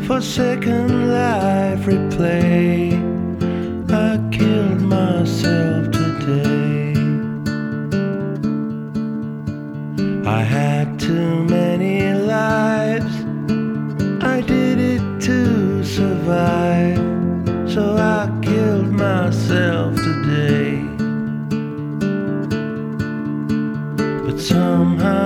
for Second Life replay. I killed myself today. I had too many lives, I did it to survive, so I killed myself today. But somehow